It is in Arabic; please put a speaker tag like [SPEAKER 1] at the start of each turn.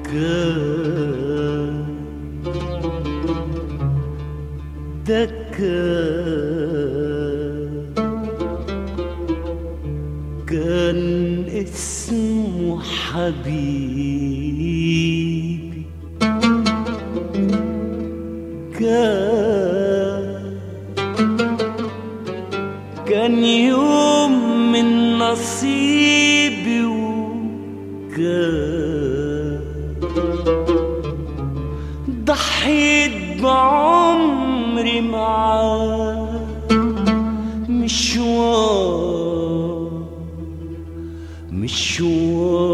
[SPEAKER 1] كان ده كان اسمه حبيبي، كان يوم من نصيبي، وكان ضحيت بعمري معاه مشوار